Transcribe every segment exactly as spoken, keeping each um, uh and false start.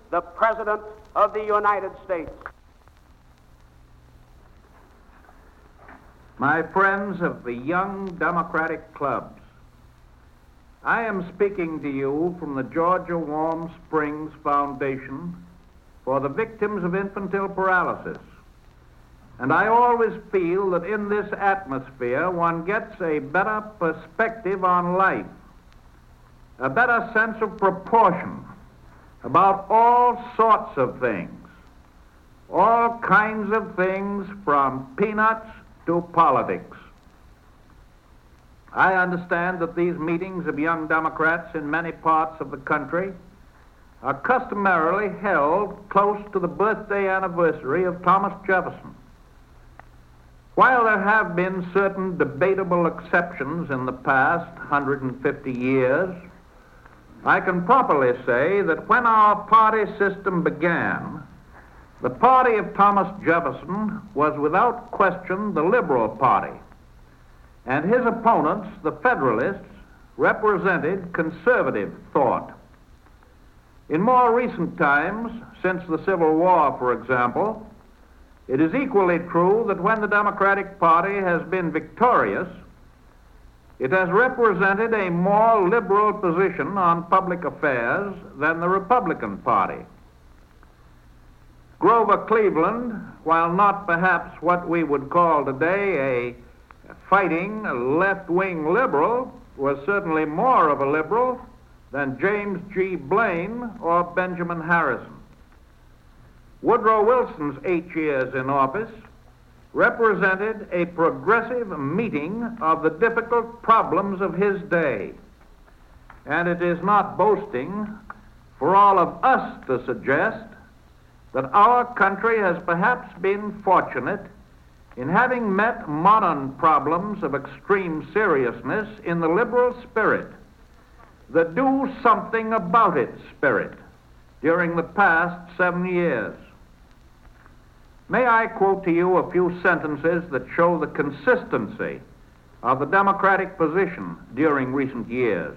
the President of the United States. My friends of the Young Democratic Clubs, I am speaking to you from the Georgia Warm Springs Foundation for the Victims of Infantile Paralysis. And I always feel that in this atmosphere one gets a better perspective on life, a better sense of proportion about all sorts of things, all kinds of things from peanuts to politics. I understand that these meetings of young Democrats in many parts of the country are customarily held close to the birthday anniversary of Thomas Jefferson. While there have been certain debatable exceptions in the past one hundred fifty years, I can properly say that when our party system began, the party of Thomas Jefferson was without question the Liberal Party, and his opponents, the Federalists, represented conservative thought. In more recent times, since the Civil War, for example, it is equally true that when the Democratic Party has been victorious, it has represented a more liberal position on public affairs than the Republican Party. Grover Cleveland, while not perhaps what we would call today a fighting left-wing liberal, was certainly more of a liberal than James G. Blaine or Benjamin Harrison. Woodrow Wilson's eight years in office represented a progressive meeting of the difficult problems of his day. And it is not boasting for all of us to suggest that our country has perhaps been fortunate in having met modern problems of extreme seriousness in the liberal spirit, the do something about it spirit, during the past seven years. May I quote to you a few sentences that show the consistency of the Democratic position during recent years.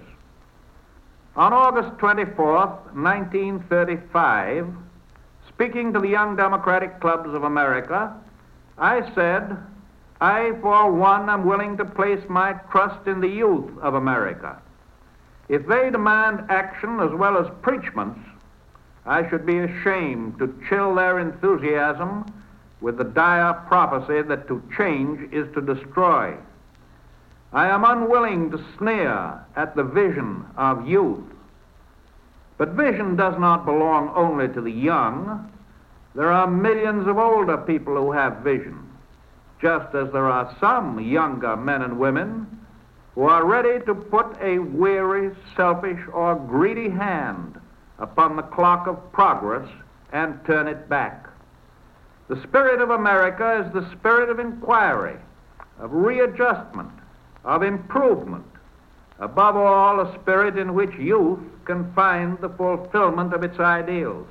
On August twenty-fourth, nineteen thirty-five, speaking to the Young Democratic Clubs of America, I said, I, for one, am willing to place my trust in the youth of America. If they demand action as well as preachments, I should be ashamed to chill their enthusiasm with the dire prophecy that to change is to destroy. I am unwilling to sneer at the vision of youth. But vision does not belong only to the young. There are millions of older people who have vision, just as there are some younger men and women who are ready to put a weary, selfish, or greedy hand upon the clock of progress and turn it back. The spirit of America is the spirit of inquiry, of readjustment, of improvement, above all a spirit in which youth can find the fulfillment of its ideals.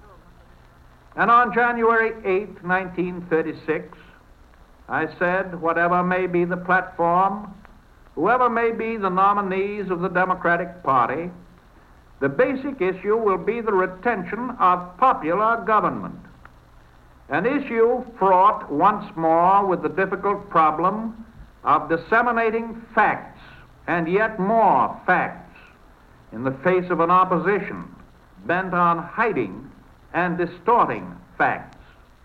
And on January eighth, nineteen thirty-six, I said, whatever may be the platform, whoever may be the nominees of the Democratic Party, the basic issue will be the retention of popular government, an issue fraught once more with the difficult problem of disseminating facts and yet more facts in the face of an opposition bent on hiding and distorting facts.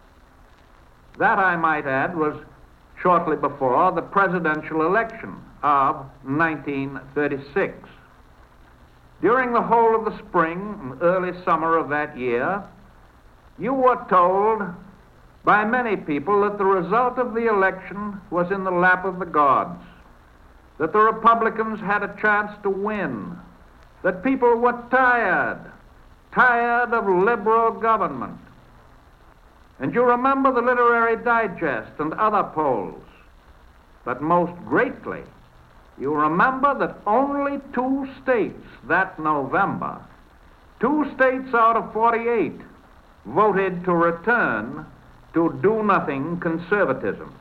That, I might add, was shortly before the presidential election of nineteen thirty-six. During the whole of the spring and early summer of that year, you were told by many people that the result of the election was in the lap of the gods, that the Republicans had a chance to win, that people were tired, tired of liberal government. And you remember the Literary Digest and other polls, but most greatly, you remember that only two states that November, two states out of forty-eight, voted to return to do-nothing conservatism.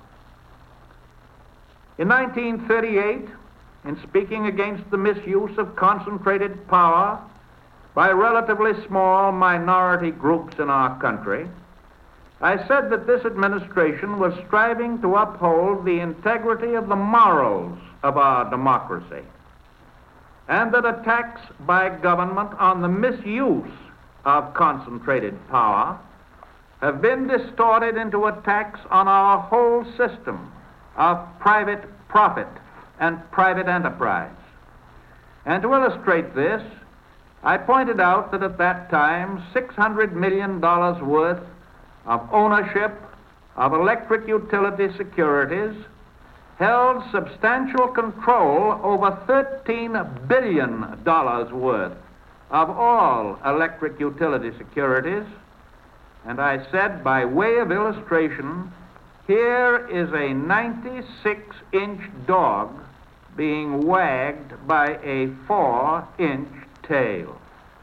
In nineteen thirty-eight, in speaking against the misuse of concentrated power by relatively small minority groups in our country, I said that this administration was striving to uphold the integrity of the morals of our democracy, and that attacks by government on the misuse of concentrated power have been distorted into attacks on our whole system of private profit and private enterprise. And to illustrate this, I pointed out that at that time six hundred million dollars worth of ownership of electric utility securities held substantial control over thirteen billion dollars worth of all electric utility securities. And I said, by way of illustration, here is a ninety-six inch dog being wagged by a four inch tail.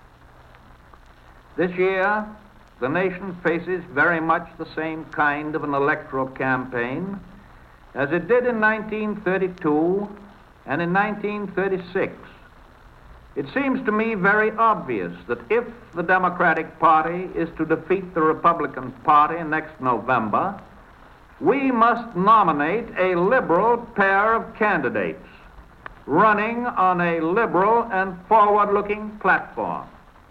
This year, the nation faces very much the same kind of an electoral campaign as it did in nineteen thirty-two and in nineteen thirty-six. It seems to me very obvious that if the Democratic Party is to defeat the Republican Party next November, we must nominate a liberal pair of candidates running on a liberal and forward-looking platform.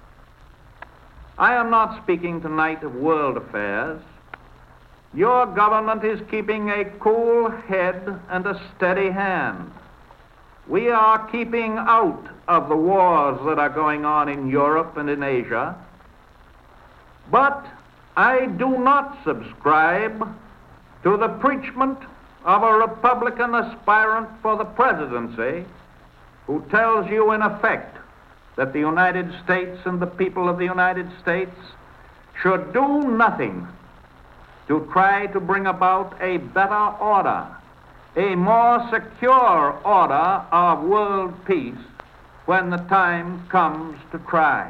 I am not speaking tonight of world affairs. Your government is keeping a cool head and a steady hand. We are keeping out of the wars that are going on in Europe and in Asia. But I do not subscribe to the preachment of a Republican aspirant for the presidency who tells you in effect that the United States and the people of the United States should do nothing to try to bring about a better order, a more secure order of world peace when the time comes to try.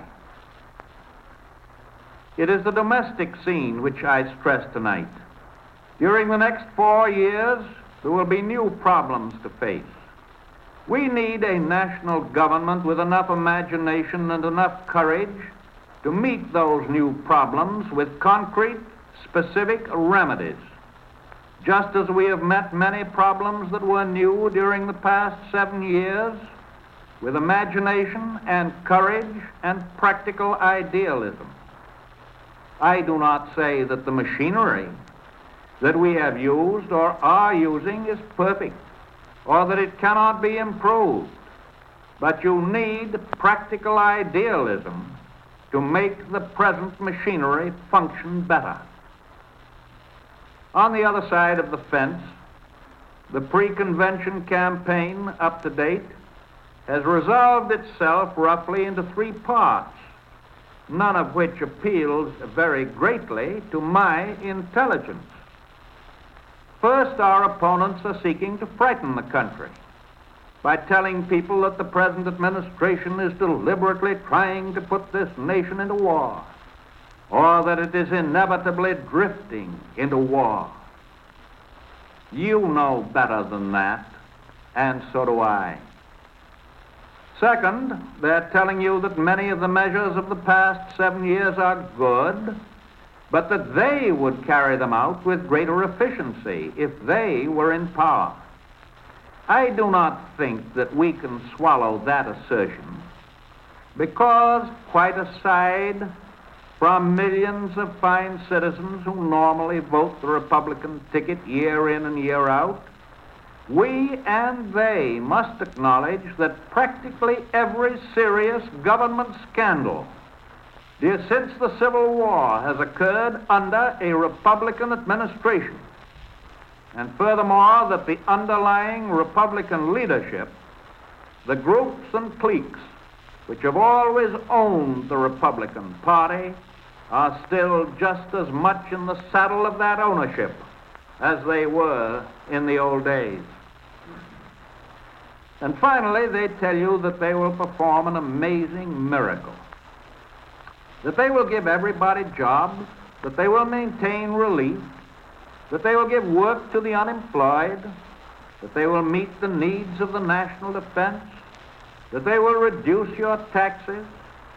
It is the domestic scene which I stress tonight. During the next four years, there will be new problems to face. We need a national government with enough imagination and enough courage to meet those new problems with concrete, specific remedies, just as we have met many problems that were new during the past seven years with imagination and courage and practical idealism. I do not say that the machinery that we have used or are using is perfect, or that it cannot be improved, but you need practical idealism to make the present machinery function better. On the other side of the fence, the pre-convention campaign up to date has resolved itself roughly into three parts, none of which appeals very greatly to my intelligence. First, our opponents are seeking to frighten the country by telling people that the present administration is deliberately trying to put this nation into war, or that it is inevitably drifting into war. You know better than that, and so do I. Second, they're telling you that many of the measures of the past seven years are good, but that they would carry them out with greater efficiency if they were in power. I do not think that we can swallow that assertion because, quite aside from millions of fine citizens who normally vote the Republican ticket year in and year out, we and they must acknowledge that practically every serious government scandal since the Civil War has occurred under a Republican administration, and furthermore that the underlying Republican leadership, the groups and cliques which have always owned the Republican Party, are still just as much in the saddle of that ownership as they were in the old days. And finally, they tell you that they will perform an amazing miracle, that they will give everybody jobs, that they will maintain relief, that they will give work to the unemployed, that they will meet the needs of the national defense, that they will reduce your taxes,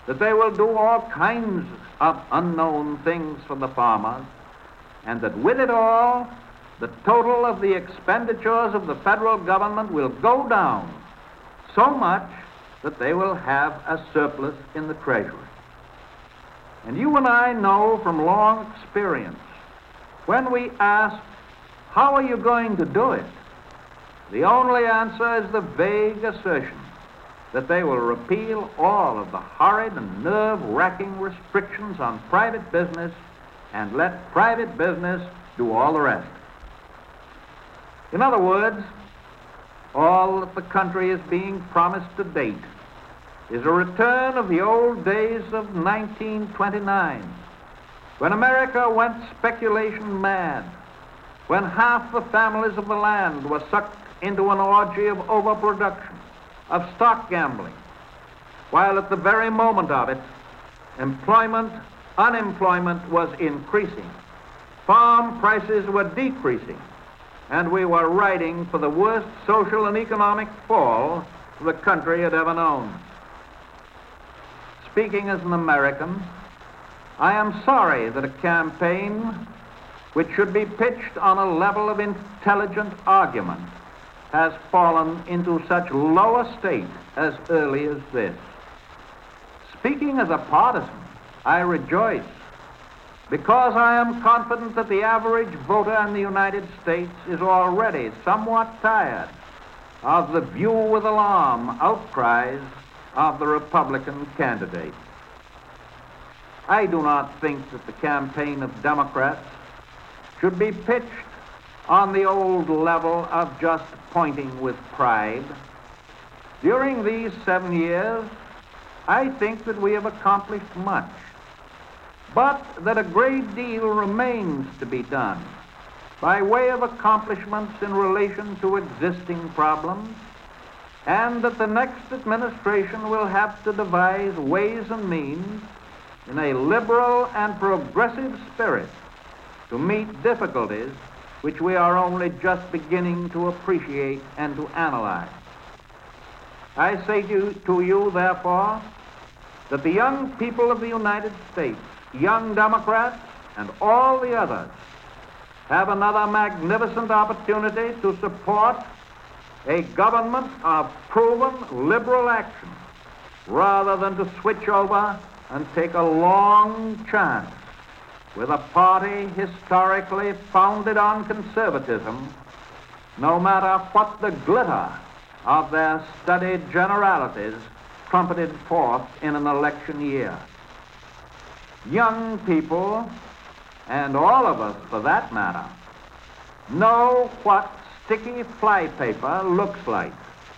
that they will do all kinds of unknown things for the farmers, and that with it all, the total of the expenditures of the federal government will go down so much that they will have a surplus in the Treasury. And you and I know from long experience, when we ask, how are you going to do it? The only answer is the vague assertion that they will repeal all of the horrid and nerve-wracking restrictions on private business and let private business do all the rest. In other words, all that the country is being promised to date is a return of the old days of nineteen twenty-nine, when America went speculation mad, when half the families of the land were sucked into an orgy of overproduction, of stock gambling, while at the very moment of it, employment, unemployment was increasing, farm prices were decreasing, and we were riding for the worst social and economic fall the country had ever known. Speaking as an American, I am sorry that a campaign which should be pitched on a level of intelligent argument has fallen into such low a state as early as this. Speaking as a partisan, I rejoice because I am confident that the average voter in the United States is already somewhat tired of the view with alarm outcries of the Republican candidate. I do not think that the campaign of Democrats should be pitched on the old level of just pointing with pride. During these seven years, I think that we have accomplished much, but that a great deal remains to be done by way of accomplishments in relation to existing problems, and that the next administration will have to devise ways and means in a liberal and progressive spirit to meet difficulties which we are only just beginning to appreciate and to analyze. I say to, to you, therefore, that the young people of the United States, young Democrats, and all the others, have another magnificent opportunity to support a government of proven liberal action, rather than to switch over and take a long chance with a party historically founded on conservatism, no matter what the glitter of their studied generalities trumpeted forth in an election year. Young people, and all of us for that matter, know what sticky flypaper looks like.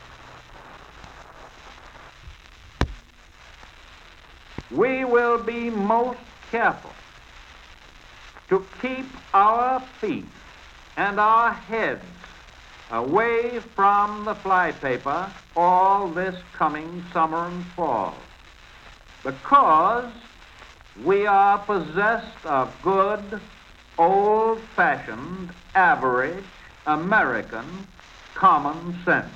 We will be most careful to keep our feet and our heads away from the flypaper all this coming summer and fall, because we are possessed of good, old-fashioned, average, American common sense.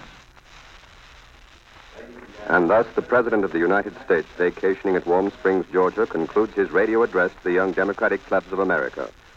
And thus, the President of the United States, vacationing at Warm Springs, Georgia, concludes his radio address to the young Democratic clubs of America.